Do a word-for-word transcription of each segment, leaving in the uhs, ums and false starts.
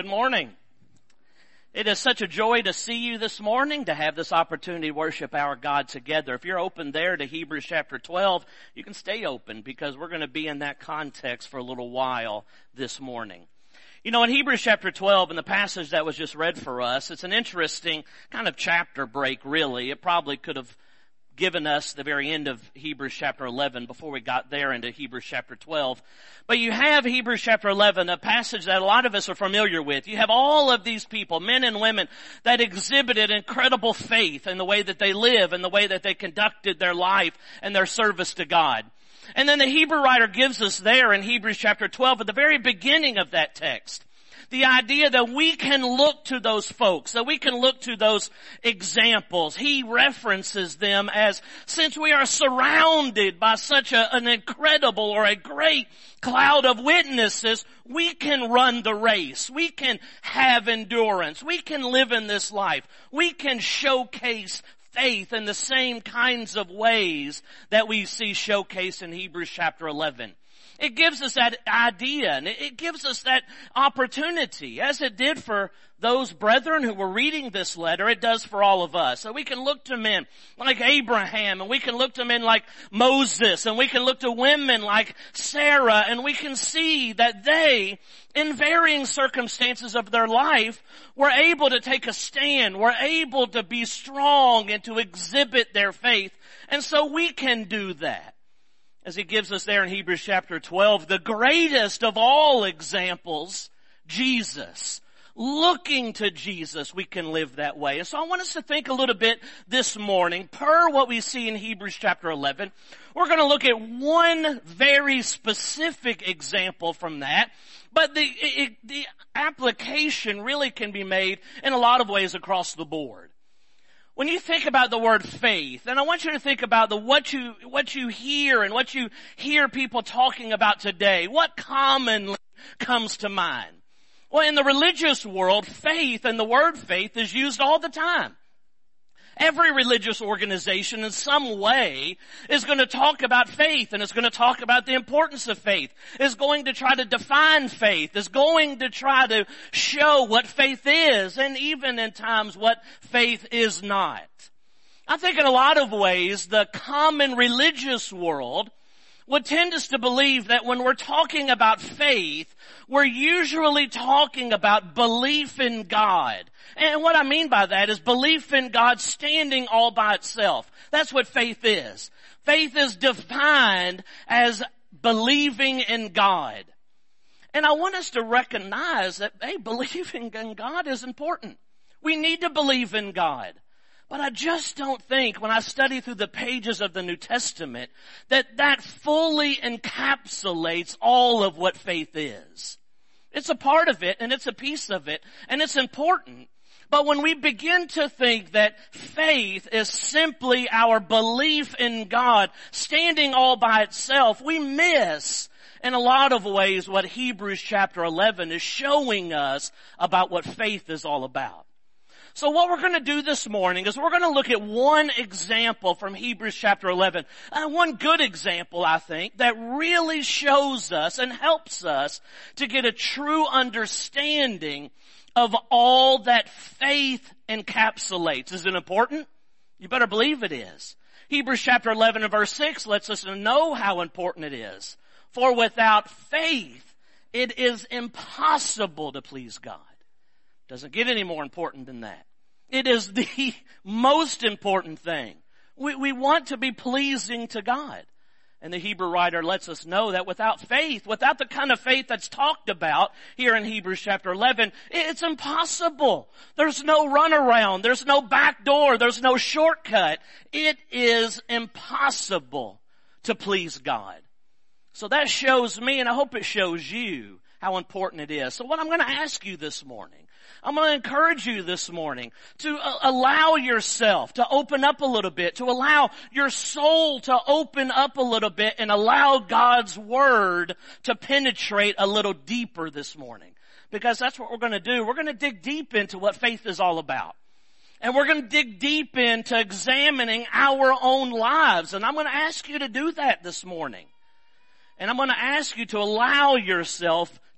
Good morning. It is such a joy to see you this morning, to have this opportunity to worship our God together. If you're open there to Hebrews chapter twelve, you can stay open because we're going to be in that context for a little while this morning. You know, in Hebrews chapter twelve, in the passage that was just read for us, it's an interesting kind of chapter break, really. It probably could have given us the very end of Hebrews chapter eleven before we got there into Hebrews chapter twelve. But you have Hebrews chapter eleven, a passage that a lot of us are familiar with. You have all of these people, men and women, that exhibited incredible faith in the way that they live and the way that they conducted their life and their service to God. And then the Hebrew writer gives us there in Hebrews chapter twelve, at the very beginning of that text, the idea that we can look to those folks, that we can look to those examples. He references them as, since we are surrounded by such a, an incredible or a great cloud of witnesses, we can run the race. We can have endurance. We can live in this life. We can showcase faith in the same kinds of ways that we see showcased in Hebrews chapter eleven. It gives us that idea, and it gives us that opportunity, as it did for those brethren who were reading this letter, it does for all of us. So we can look to men like Abraham, and we can look to men like Moses, and we can look to women like Sarah, and we can see that they, in varying circumstances of their life, were able to take a stand, were able to be strong and to exhibit their faith. And so we can do that. As he gives us there in Hebrews chapter twelve, the greatest of all examples, Jesus. Looking to Jesus, we can live that way. And so I want us to think a little bit this morning, per what we see in Hebrews chapter eleven. We're going to look at one very specific example from that, but the, it, the application really can be made in a lot of ways across the board. When you think about the word faith, and I want you to think about the what you what you hear and what you hear people talking about today, what commonly comes to mind? Well, in the religious world, faith and the word faith is used all the time. Every religious organization in some way is going to talk about faith, and is going to talk about the importance of faith, is going to try to define faith, is going to try to show what faith is, and even in times what faith is not. I think in a lot of ways, the common religious world would tend us to believe that when we're talking about faith, we're usually talking about belief in God. And what I mean by that is belief in God standing all by itself. That's what faith is. Faith is defined as believing in God. And I want us to recognize that, hey, believing in God is important. We need to believe in God. But I just don't think, when I study through the pages of the New Testament, that that fully encapsulates all of what faith is. It's a part of it, and it's a piece of it, and it's important. But when we begin to think that faith is simply our belief in God standing all by itself, we miss, in a lot of ways, what Hebrews chapter eleven is showing us about what faith is all about. So what we're going to do this morning is we're going to look at one example from Hebrews chapter eleven, uh, one good example, I think, that really shows us and helps us to get a true understanding of all that faith encapsulates. Is it important? You better believe it is. Hebrews chapter eleven and verse six lets us know how important it is. For without faith, it is impossible to please God. Doesn't get any more important than that. It is the most important thing. We, we want to be pleasing to God. And the Hebrew writer lets us know that without faith, without the kind of faith that's talked about here in Hebrews chapter eleven, it's impossible. There's no runaround. There's no back door. There's no shortcut. It is impossible to please God. So that shows me, and I hope it shows you, how important it is. So what I'm going to ask you this morning, I'm going to encourage you this morning to uh, allow yourself to open up a little bit, to allow your soul to open up a little bit and allow God's word to penetrate a little deeper this morning. Because that's what we're going to do. We're going to dig deep into what faith is all about. And we're going to dig deep into examining our own lives. And I'm going to ask you to do that this morning. And I'm going to ask you to allow yourself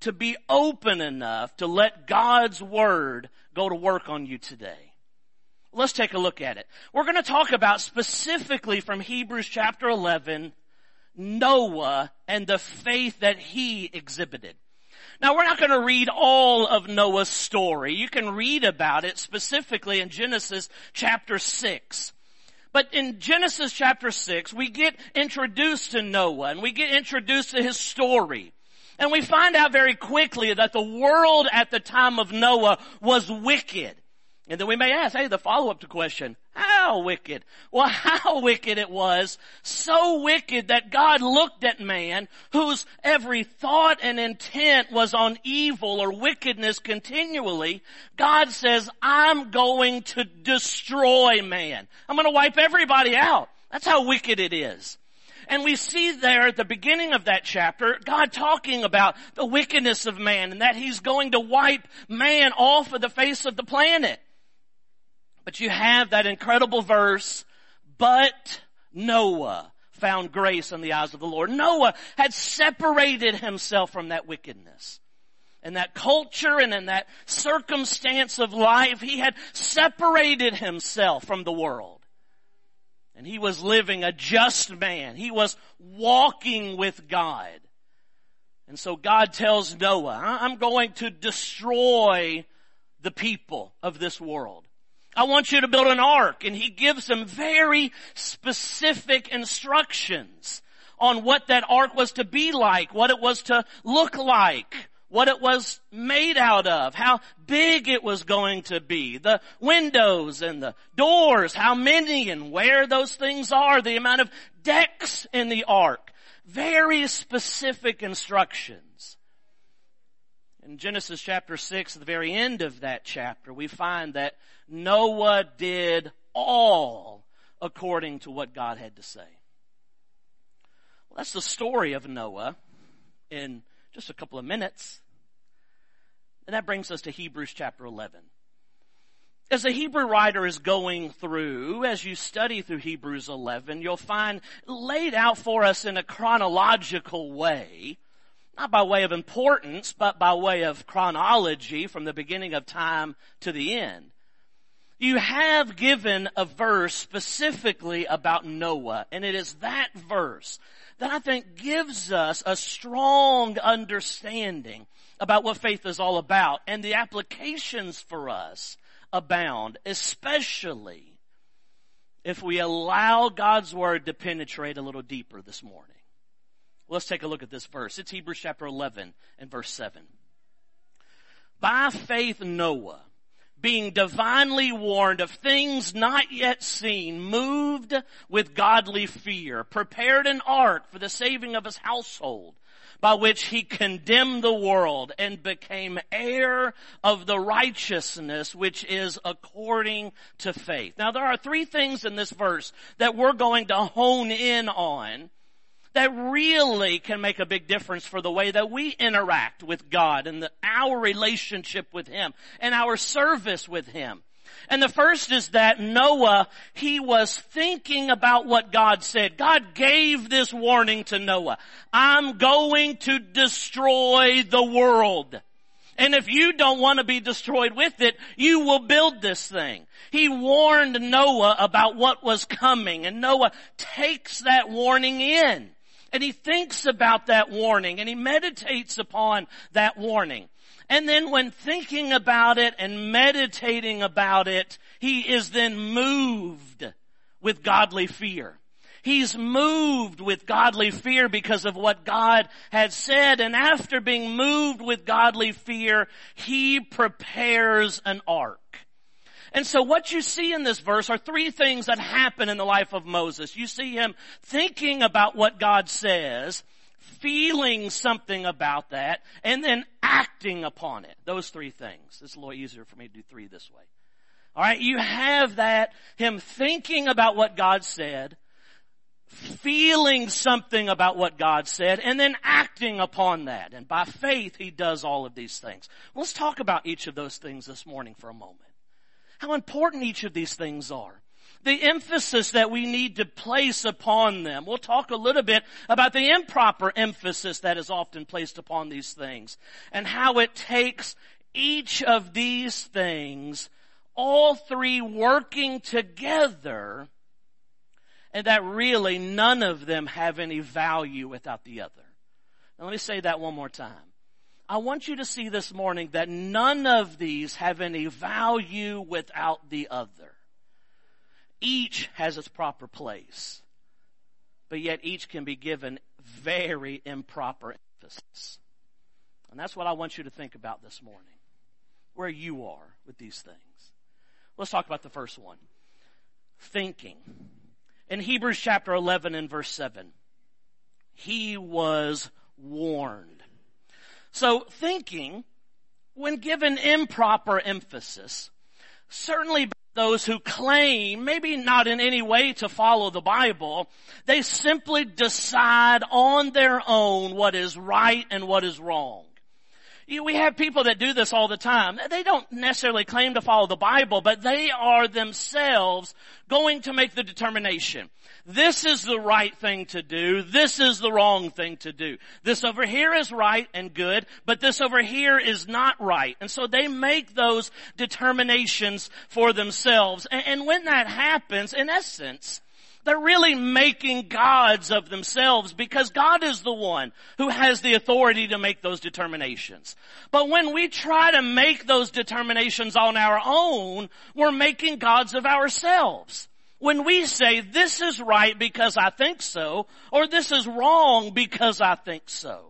to be open enough to let God's Word go to work on you today? Let's take a look at it. We're going to talk about specifically from Hebrews chapter eleven, Noah and the faith that he exhibited. Now, we're not going to read all of Noah's story. You can read about it specifically in Genesis chapter six. But in Genesis chapter six, we get introduced to Noah and we get introduced to his story. And we find out very quickly that the world at the time of Noah was wicked. And then we may ask, hey, the follow-up to question, how wicked? Well, how wicked it was, so wicked that God looked at man, whose every thought and intent was on evil or wickedness continually. God says, I'm going to destroy man. I'm going to wipe everybody out. That's how wicked it is. And we see there at the beginning of that chapter, God talking about the wickedness of man and that He's going to wipe man off of the face of the planet. But you have that incredible verse, but Noah found grace in the eyes of the Lord. Noah had separated himself from that wickedness. In that culture and in that circumstance of life, he had separated himself from the world. And he was living a just man. He was walking with God. And so God tells Noah, I'm going to destroy the people of this world. I want you to build an ark. And he gives them very specific instructions on what that ark was to be like, what it was to look like, what it was made out of, how big it was going to be, the windows and the doors, how many and where those things are, the amount of decks in the ark. Very specific instructions. In Genesis chapter six, at the very end of that chapter, we find that Noah did all according to what God had to say. Well, that's the story of Noah in just a couple of minutes. And that brings us to Hebrews chapter eleven. As the Hebrew writer is going through, as you study through Hebrews eleven, you'll find laid out for us in a chronological way, not by way of importance, but by way of chronology from the beginning of time to the end. You have given a verse specifically about Noah, and it is that verse that I think gives us a strong understanding about what faith is all about, and the applications for us abound, especially if we allow God's Word to penetrate a little deeper this morning. Let's take a look at this verse. It's Hebrews chapter eleven and verse seven. By faith Noah, being divinely warned of things not yet seen, moved with godly fear, prepared an ark for the saving of his household, by which he condemned the world and became heir of the righteousness which is according to faith. Now there are three things in this verse that we're going to hone in on that really can make a big difference for the way that we interact with God and the, our relationship with Him and our service with Him. And the first is that Noah, he was thinking about what God said. God gave this warning to Noah. I'm going to destroy the world. And if you don't want to be destroyed with it, you will build this thing. He warned Noah about what was coming, and Noah takes that warning in. And he thinks about that warning, and he meditates upon that warning. And then when thinking about it and meditating about it, he is then moved with godly fear. He's moved with godly fear because of what God had said. And after being moved with godly fear, he prepares an ark. And so what you see in this verse are three things that happen in the life of Moses. You see him thinking about what God says, feeling something about that, and then acting upon it. Those three things. It's a little easier for me to do three this way. All right, you have that, him thinking about what God said, feeling something about what God said, and then acting upon that. And by faith, he does all of these things. Let's talk about each of those things this morning for a moment. How important each of these things are. the emphasis that we need to place upon them. We'll talk a little bit about the improper emphasis that is often placed upon these things and how it takes each of these things, all three working together, and that really none of them have any value without the other. Now let me say that one more time. I want you to see this morning that none of these have any value without the other. Each has its proper place, but yet each can be given very improper emphasis. And that's what I want you to think about this morning, where you are with these things. Let's talk about the first one, thinking. In Hebrews chapter eleven and verse seven, he was warned. So thinking, when given improper emphasis, certainly those who claim, maybe not in any way to follow the Bible, they simply decide on their own what is right and what is wrong. We have people that do this all the time. They don't necessarily claim to follow the Bible, but they are themselves going to make the determination. This is the right thing to do. This is the wrong thing to do. This over here is right and good, but this over here is not right. And so they make those determinations for themselves. And when that happens, in essence, they're really making gods of themselves, because God is the one who has the authority to make those determinations. But when we try to make those determinations on our own, we're making gods of ourselves. When we say, this is right because I think so, or this is wrong because I think so.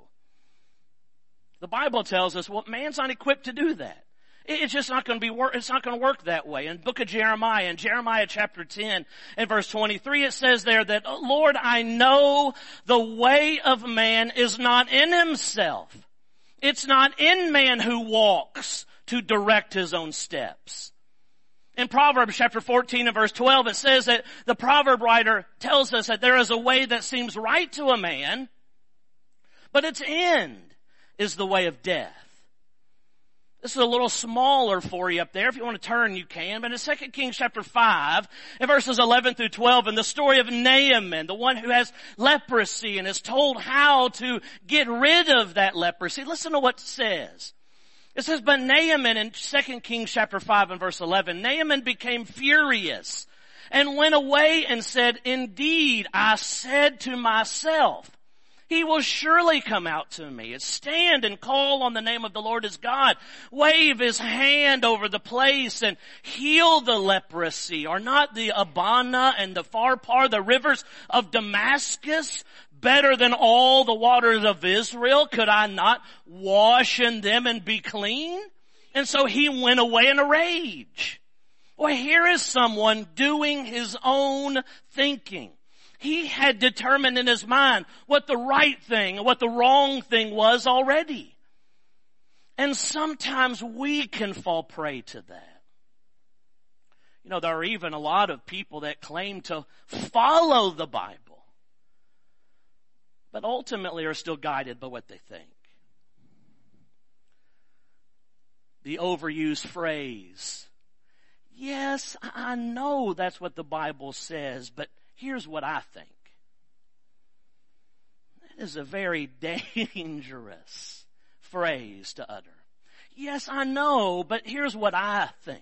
The Bible tells us, well, man's not equipped to do that. It's just not going to be work, it's not going to work that way. In the book of Jeremiah, in Jeremiah chapter ten and verse twenty-three, it says there that, Lord, I know the way of man is not in himself. It's not in man who walks to direct his own steps. In Proverbs chapter fourteen and verse twelve, it says that the proverb writer tells us that there is a way that seems right to a man, but its end is the way of death. This is a little smaller for you up there. If you want to turn, you can. But in Second Kings chapter five, in verses eleven through twelve, in the story of Naaman, the one who has leprosy and is told how to get rid of that leprosy, listen to what it says. It says, but Naaman, in Second Kings chapter five and verse eleven, Naaman became furious and went away and said, indeed, I said to myself, he will surely come out to me and stand and call on the name of the Lord his God, wave his hand over the place and heal the leprosy. Are not the Abana and the Pharpar, the rivers of Damascus, better than all the waters of Israel? Could I not wash in them and be clean? And so he went away in a rage. Well, here is someone doing his own thinking. He had determined in his mind what the right thing and what the wrong thing was already. And sometimes we can fall prey to that. You know, there are even a lot of people that claim to follow the Bible, but ultimately are still guided by what they think. The overused phrase, yes, I know that's what the Bible says, but here's what I think. That is a very dangerous phrase to utter. Yes, I know, but here's what I think.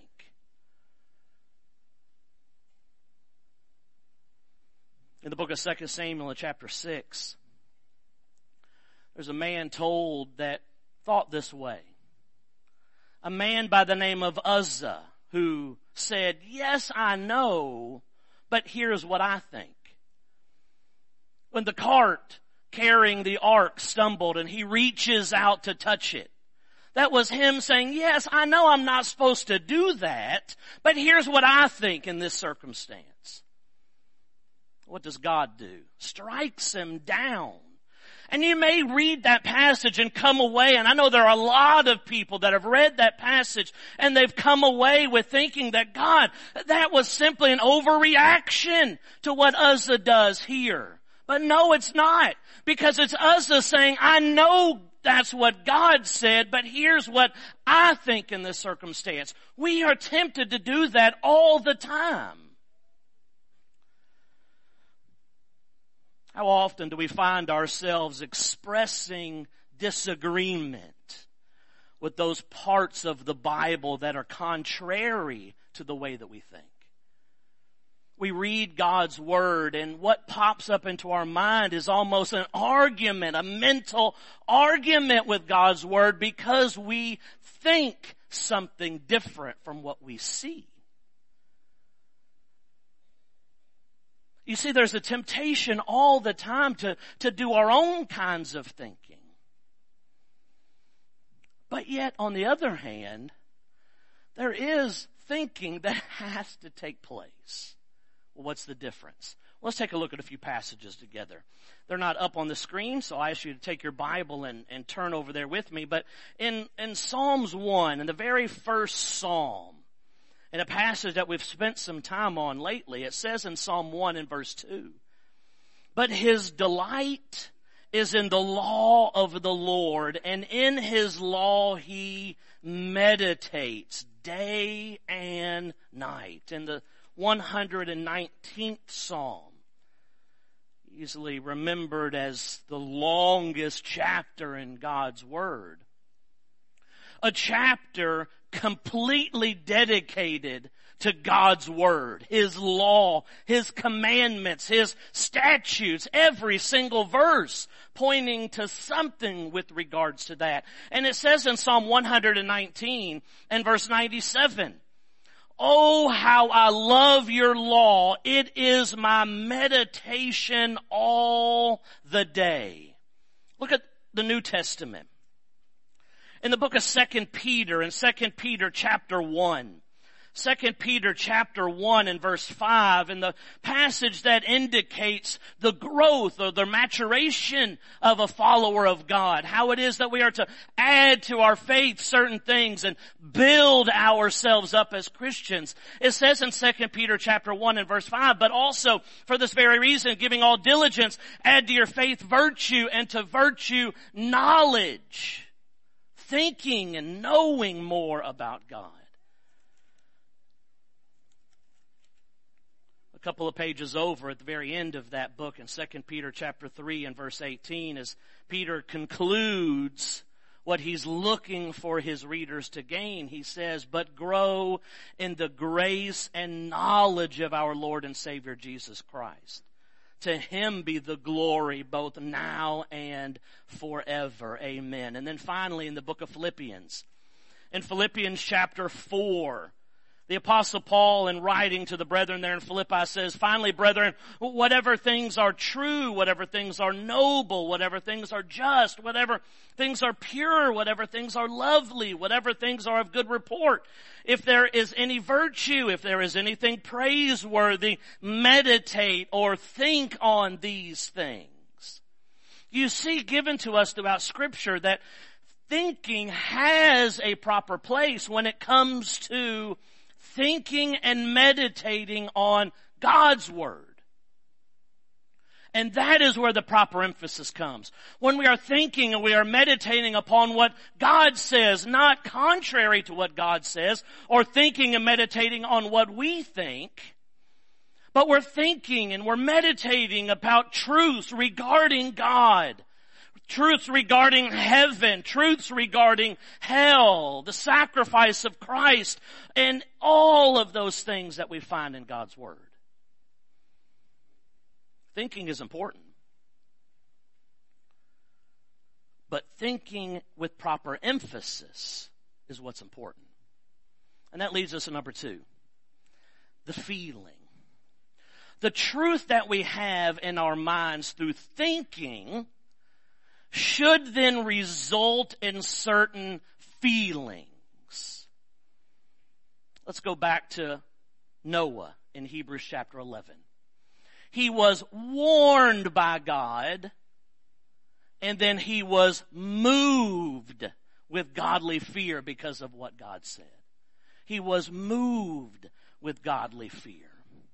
In the book of Second Samuel, chapter six, there's a man told that thought this way. A man by the name of Uzzah who said, yes, I know, but here's what I think. When the cart carrying the ark stumbled and he reaches out to touch it, that was him saying, yes, I know I'm not supposed to do that, but here's what I think in this circumstance. What does God do? Strikes him down. And you may read that passage and come away, and I know there are a lot of people that have read that passage and they've come away with thinking that God, that was simply an overreaction to what Uzzah does here. But no, it's not. Because it's Uzzah saying, I know that's what God said, but here's what I think in this circumstance. We are tempted to do that all the time. How often do we find ourselves expressing disagreement with those parts of the Bible that are contrary to the way that we think? We read God's Word, and what pops up into our mind is almost an argument, a mental argument with God's Word, because we think something different from what we see. You see, there's a temptation all the time to, to do our own kinds of thinking. But yet, on the other hand, there is thinking that has to take place. Well, what's the difference? Let's take a look at a few passages together. They're not up on the screen, so I ask you to take your Bible and, and turn over there with me. But in, in Psalms one, in the very first Psalm, in a passage that we've spent some time on lately, it says in Psalm one and verse two, "But his delight is in the law of the Lord, and in his law he meditates day and night." In the one hundred nineteenth Psalm, easily remembered as the longest chapter in God's Word, a chapter completely dedicated to God's Word, His law, His commandments, His statutes, every single verse pointing to something with regards to that. And it says in Psalm one hundred nineteen and verse ninety-seven, "Oh, how I love your law. It is my meditation all the day." Look at the New Testament. In the book of Second Peter, in Second Peter chapter one, Second Peter chapter one and verse five, in the passage that indicates the growth or the maturation of a follower of God, how it is that we are to add to our faith certain things and build ourselves up as Christians. It says in Second Peter chapter one and verse five, "But also for this very reason, giving all diligence, add to your faith virtue, and to virtue knowledge." Thinking and knowing more about God. A couple of pages over at the very end of that book in Second Peter chapter three and verse eighteen, as Peter concludes what he's looking for his readers to gain, he says, "But grow in the grace and knowledge of our Lord and Savior Jesus Christ. To Him be the glory both now and forever." Amen. And then finally in the book of Philippians, in Philippians chapter four, the Apostle Paul, in writing to the brethren there in Philippi, says, "Finally, brethren, whatever things are true, whatever things are noble, whatever things are just, whatever things are pure, whatever things are lovely, whatever things are of good report, if there is any virtue, if there is anything praiseworthy, meditate or think on these things." You see, given to us throughout Scripture, that thinking has a proper place when it comes to thinking and meditating on God's Word. And that is where the proper emphasis comes. When we are thinking and we are meditating upon what God says, not contrary to what God says, or thinking and meditating on what we think, but we're thinking and we're meditating about truths regarding God, truths regarding heaven, truths regarding hell, the sacrifice of Christ, and all of those things that we find in God's Word. Thinking is important. But thinking with proper emphasis is what's important. And that leads us to number two, the feeling. The truth that we have in our minds through thinking should then result in certain feelings. Let's go back to Noah in Hebrews chapter eleven. He was warned by God, and then he was moved with godly fear because of what God said. He was moved with godly fear.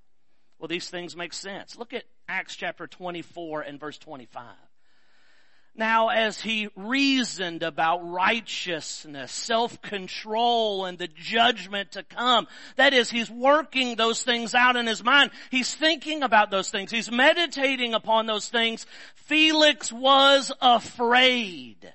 Well, these things make sense. Look at Acts chapter twenty-four and verse twenty-five. Now, as he reasoned about righteousness, self-control, and the judgment to come, that is, he's working those things out in his mind. He's thinking about those things. He's meditating upon those things. Felix was afraid.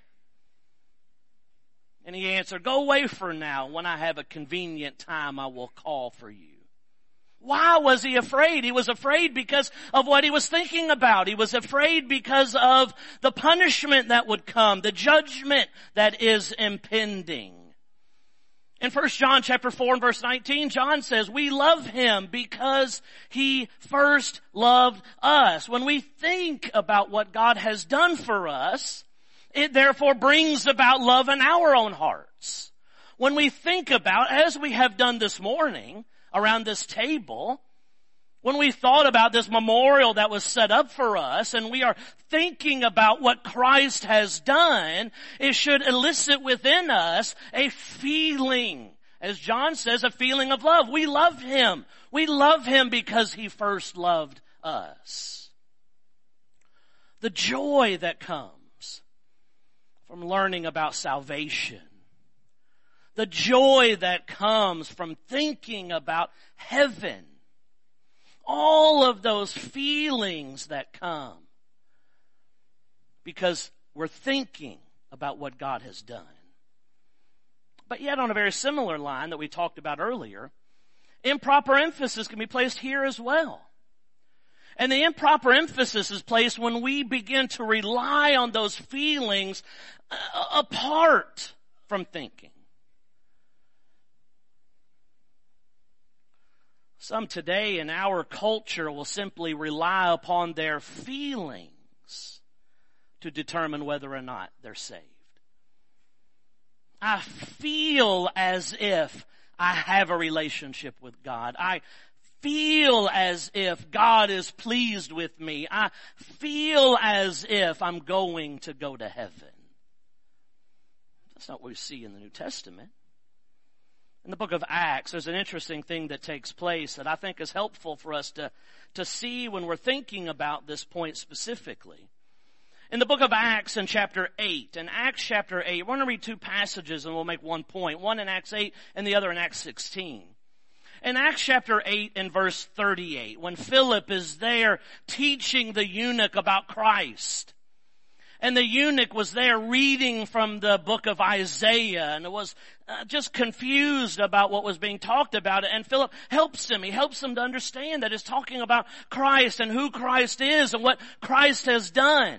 And he answered, "Go away for now. When I have a convenient time, I will call for you." Why was he afraid? He was afraid because of what he was thinking about. He was afraid because of the punishment that would come, the judgment that is impending. In First John chapter four and verse nineteen, John says, "We love him because he first loved us." When we think about what God has done for us, it therefore brings about love in our own hearts. When we think about, as we have done this morning, around this table, when we thought about this memorial that was set up for us, and we are thinking about what Christ has done, it should elicit within us a feeling, as John says, a feeling of love. We love him. We love him because he first loved us. The joy that comes from learning about salvation, the joy that comes from thinking about heaven, all of those feelings that come because we're thinking about what God has done. But yet on a very similar line that we talked about earlier, improper emphasis can be placed here as well. And the improper emphasis is placed when we begin to rely on those feelings apart from thinking. Some today in our culture will simply rely upon their feelings to determine whether or not they're saved. I feel as if I have a relationship with God. I feel as if God is pleased with me. I feel as if I'm going to go to heaven. That's not what we see in the New Testament. In the book of Acts, there's an interesting thing that takes place that I think is helpful for us to, to see when we're thinking about this point specifically. In the book of Acts in chapter eight, in Acts chapter eight, we're going to read two passages and we'll make one point. One in Acts eight and the other in Acts sixteen. In Acts chapter eight and verse thirty-eight, when Philip is there teaching the eunuch about Christ, and the eunuch was there reading from the book of Isaiah and was uh, just confused about what was being talked about. And Philip helps him. He helps him to understand that it's talking about Christ and who Christ is and what Christ has done.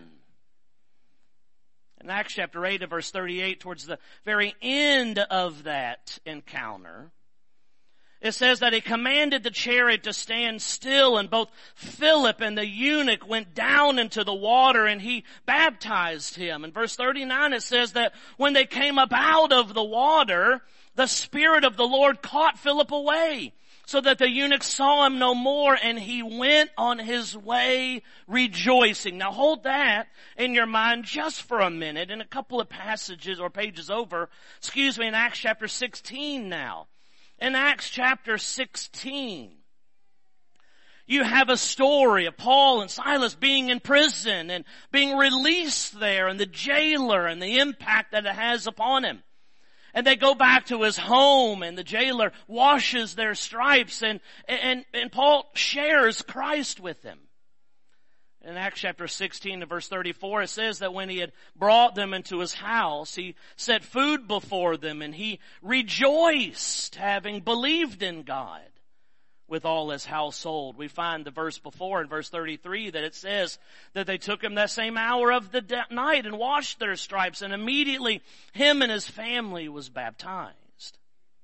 In Acts chapter eight and verse thirty-eight, towards the very end of that encounter, it says that he commanded the chariot to stand still, and both Philip and the eunuch went down into the water and he baptized him. In verse thirty-nine it says that when they came up out of the water, the Spirit of the Lord caught Philip away, so that the eunuch saw him no more, and he went on his way rejoicing. Now hold that in your mind just for a minute. In a couple of passages or pages over, excuse me, in Acts chapter sixteen now. In Acts chapter sixteen, you have a story of Paul and Silas being in prison and being released there, and the jailer and the impact that it has upon him. And they go back to his home, and the jailer washes their stripes, and, and, and Paul shares Christ with them. In Acts chapter sixteen and verse thirty-four, it says that when he had brought them into his house, he set food before them, and he rejoiced, having believed in God with all his household. We find the verse before in verse thirty-three that it says that they took him that same hour of the de- night and washed their stripes, and immediately him and his family was baptized.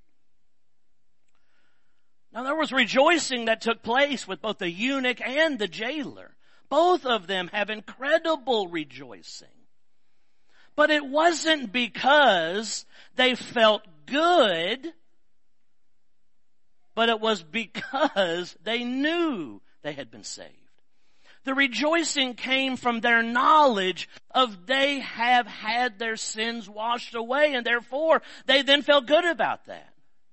Now there was rejoicing that took place with both the eunuch and the jailer. Both of them have incredible rejoicing. But it wasn't because they felt good, but it was because they knew they had been saved. The rejoicing came from their knowledge of they have had their sins washed away, and therefore they then felt good about that.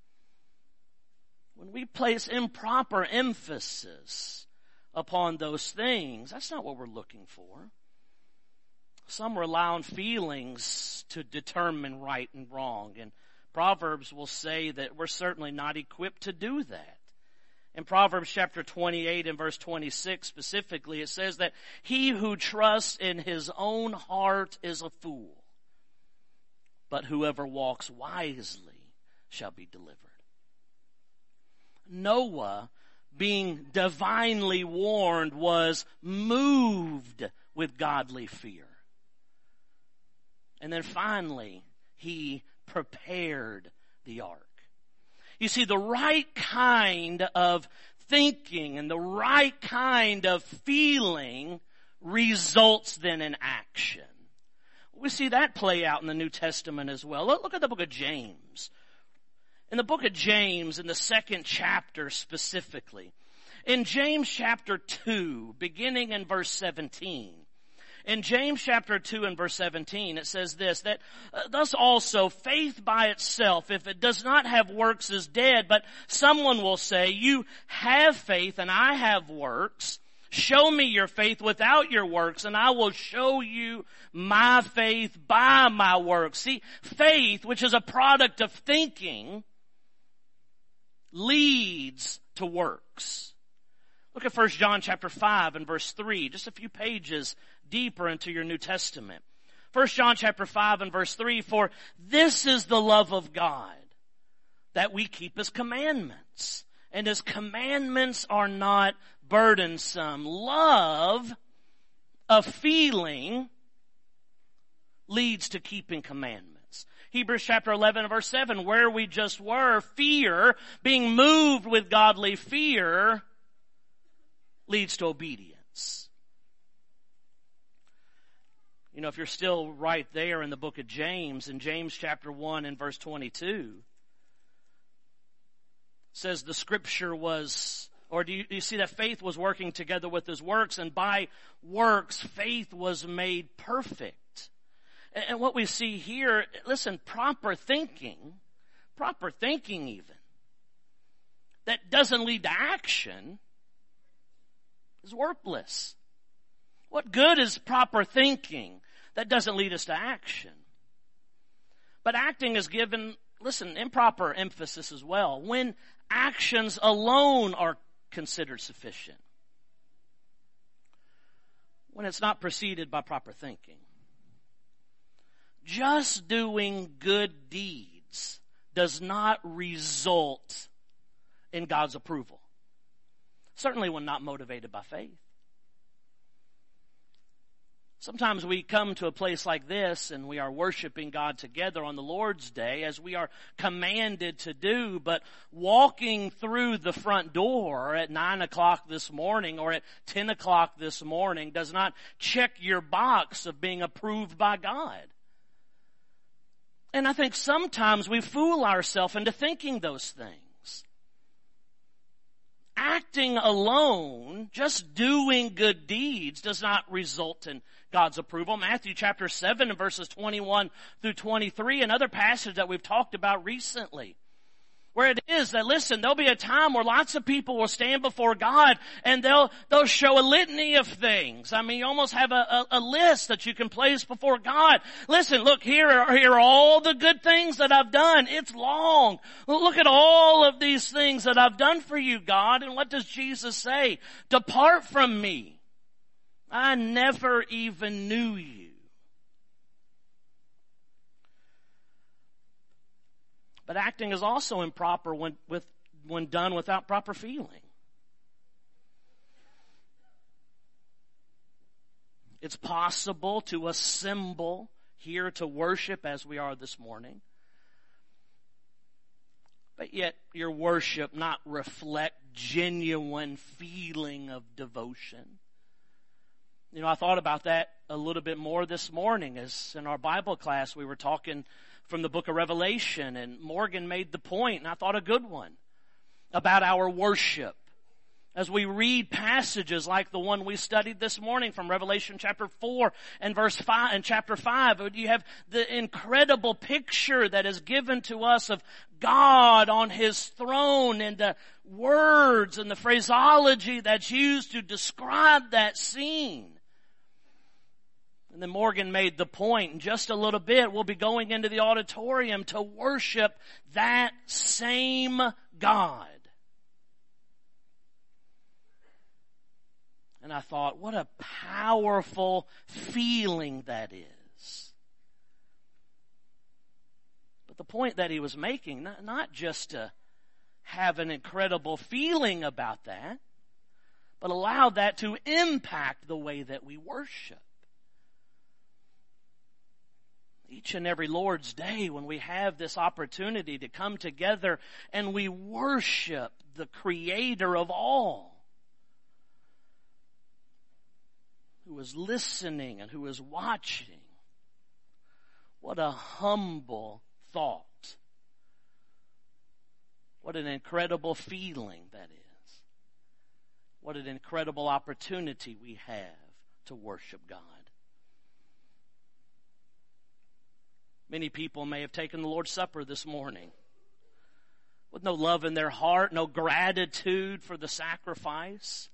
When we place improper emphasis upon those things, that's not what we're looking for. some rely on feelings to determine right and wrong. And Proverbs will say that we're certainly not equipped to do that. In Proverbs chapter twenty-eight and verse twenty-six specifically, it says that he who trusts in his own heart is a fool, but whoever walks wisely shall be delivered. Noah, being divinely warned, was moved with godly fear. And then finally, he prepared the ark. You see, the right kind of thinking and the right kind of feeling results then in action. We see that play out in the New Testament as well. Look at the book of James. In the book of James, in the second chapter specifically, in James chapter two, beginning in verse seventeen, in James chapter two and verse seventeen, it says this, that uh, thus also faith by itself, if it does not have works, is dead. But someone will say, you have faith and I have works. Show me your faith without your works, and I will show you my faith by my works. See, faith, which is a product of thinking, leads to works. Look at First John chapter five and verse three, just a few pages deeper into your New Testament. First John chapter five and verse three, for this is the love of God, that we keep his commandments. And his commandments are not burdensome. Love, a feeling, leads to keeping commandments. Hebrews chapter eleven and verse seven, where we just were, fear, being moved with godly fear, leads to obedience. You know, if you're still right there in the book of James, in James chapter one and verse twenty-two, says the scripture was, or do you, do you see that faith was working together with his works, and by works faith was made perfect. And, and what we see here, listen, proper thinking, proper thinking even, that doesn't lead to action is worthless. What good is proper thinking that doesn't lead us to action? But acting is given, listen, improper emphasis as well, when actions alone are considered sufficient, when it's not preceded by proper thinking. Just doing good deeds does not result in God's approval. Certainly when not motivated by faith. Sometimes we come to a place like this and we are worshiping God together on the Lord's Day as we are commanded to do, but walking through the front door at nine o'clock this morning or at ten o'clock this morning does not check your box of being approved by God. And I think sometimes we fool ourselves into thinking those things. Acting alone, just doing good deeds, does not result in God's approval. Matthew chapter seven and verses twenty-one through twenty-three, another passage that we've talked about recently, where it is that, listen, there'll be a time where lots of people will stand before God and they'll they'll show a litany of things. I mean, you almost have a, a, a list that you can place before God. Listen, look, here are, here are all the good things that I've done. It's long. Look at all of these things that I've done for you, God. And what does Jesus say? Depart from me. I never even knew you. But acting is also improper when, with, when done without proper feeling. It's possible to assemble here to worship as we are this morning, but yet your worship not reflect genuine feeling of devotion. You know, I thought about that a little bit more this morning as in our Bible class we were talking from the book of Revelation, and Morgan made the point, and I thought a good one, about our worship. As we read passages like the one we studied this morning from Revelation chapter four and verse five and chapter five, you have the incredible picture that is given to us of God on his throne, and the words and the phraseology that's used to describe that scene. And then Morgan made the point, in just a little bit, we'll be going into the auditorium to worship that same God. And I thought, what a powerful feeling that is. But the point that he was making, not, not just to have an incredible feeling about that, but allow that to impact the way that we worship. Each and every Lord's Day, when we have this opportunity to come together and we worship the Creator of all, who is listening and who is watching, what a humble thought. What an incredible feeling that is. What an incredible opportunity we have to worship God. Many people may have taken the Lord's Supper this morning with no love in their heart, no gratitude for the sacrifice.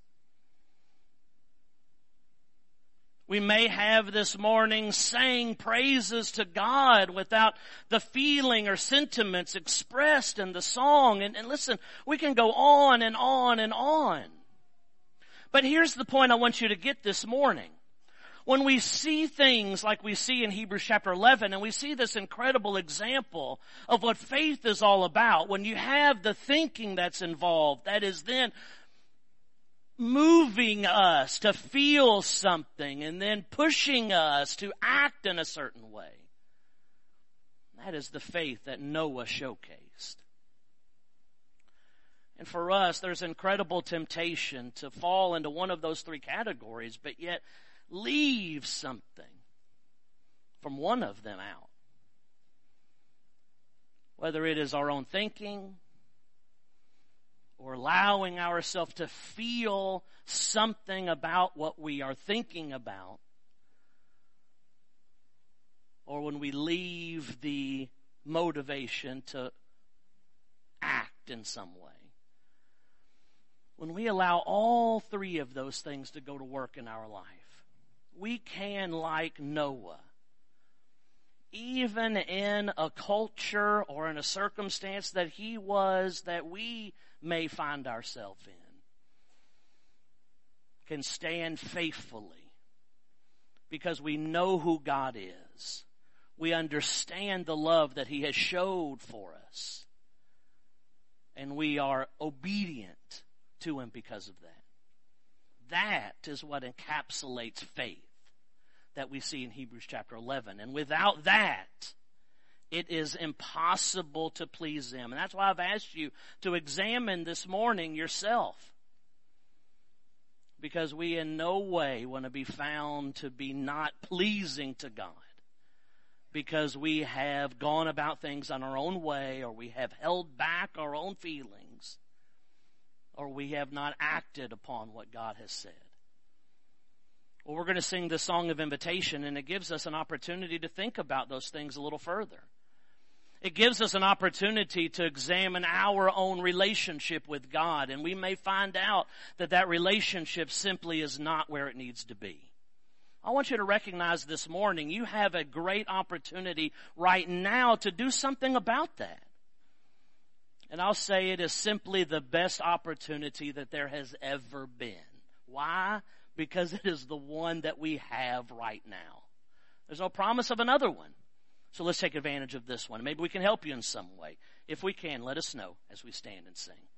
We may have this morning sang praises to God without the feeling or sentiments expressed in the song. And, and listen, we can go on and on and on. But here's the point I want you to get this morning. When we see things like we see in Hebrews chapter eleven, and we see this incredible example of what faith is all about, when you have the thinking that's involved, that is then moving us to feel something and then pushing us to act in a certain way. That is the faith that Noah showcased. And for us, there's incredible temptation to fall into one of those three categories, but yet leave something from one of them out. Whether it is our own thinking or allowing ourselves to feel something about what we are thinking about, or when we leave the motivation to act in some way. When we allow all three of those things to go to work in our life, we can, like Noah, even in a culture or in a circumstance that he was, that we may find ourselves in, can stand faithfully because we know who God is. We understand the love that He has showed for us, and we are obedient to Him because of that. That is what encapsulates faith that we see in Hebrews chapter eleven. And without that, it is impossible to please Him. And that's why I've asked you to examine this morning yourself. Because we in no way want to be found to be not pleasing to God. Because we have gone about things on our own way, or we have held back our own feelings, or we have not acted upon what God has said. Well, we're going to sing the song of invitation, and it gives us an opportunity to think about those things a little further. It gives us an opportunity to examine our own relationship with God, and we may find out that that relationship simply is not where it needs to be. I want you to recognize this morning you have a great opportunity right now to do something about that. And I'll say it is simply the best opportunity that there has ever been. Why? Because it is the one that we have right now. There's no promise of another one. So let's take advantage of this one. Maybe we can help you in some way. If we can, let us know as we stand and sing.